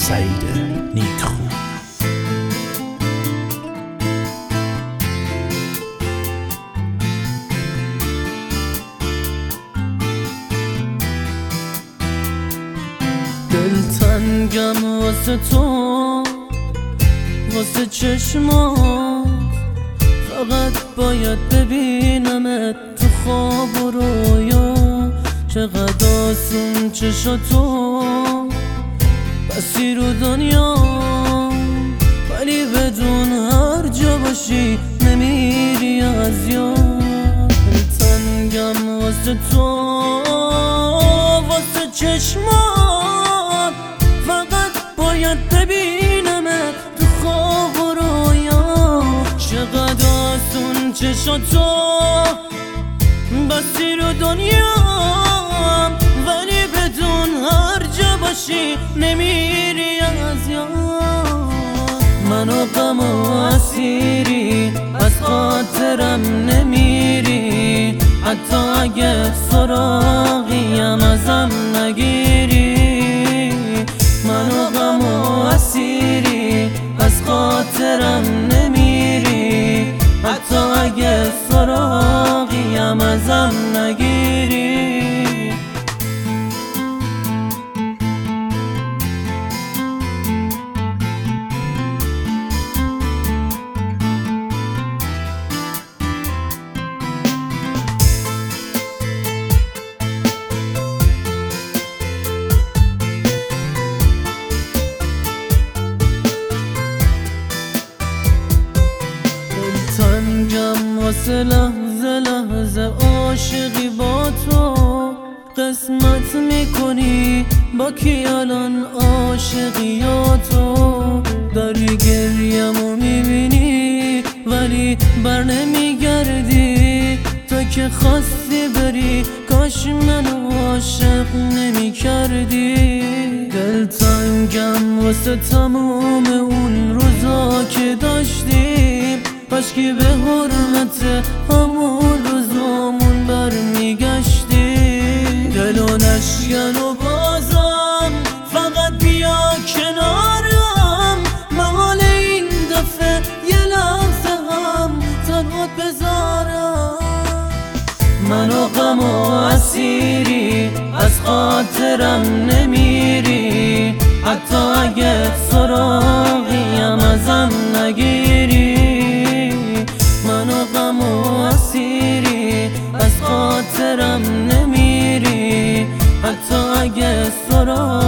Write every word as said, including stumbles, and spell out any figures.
سعید نیکخو. دلتنگم واسه تو، واسه چشمات، فقط باید ببینمت تو خواب و رویا. چقدر آسون چشاتو بسی رو دنیا، ولی بدون هر جا باشی نمیری از یاد. دلتنگم واسه تو، واسه چشمات، فقط باید ببینمت تو خواب و رویا. چقدر آسون چشاتو بسی رو دنیا، ولی بدون هر جا باشی نمیری از یاد. منو غم و اسیری، از خاطرم نمیری، حتی اگه سراغیم ازم نگیری. منو غم و اسیری، از خاطرم نمیری، حتی اگه سراغیم ازم نگیری. تنگم واسه لحظه لحظه عاشقی با تو. قسمت میکنی با کی الان عاشقی یا تو؟ داری گریم و میبینی ولی بر نمیگردی. تو که خواستی بری، کاش منو عاشق نمیکردی. دلتنگم واسه تموم اون روزا که داشتیم، کاشکی به حرمت همون روزامون برمیگشتی. دل و نشکن و بازم فقط بیا کنارم، محال این دفعه یه لحظه هم تنهات بذارم. منو غم و اسیری، از خاطرم نمیری، حتی اگه سراغیم ازم نگیری. منو غم و اسیری، از خاطرم نمیری، حتی اگه سراغ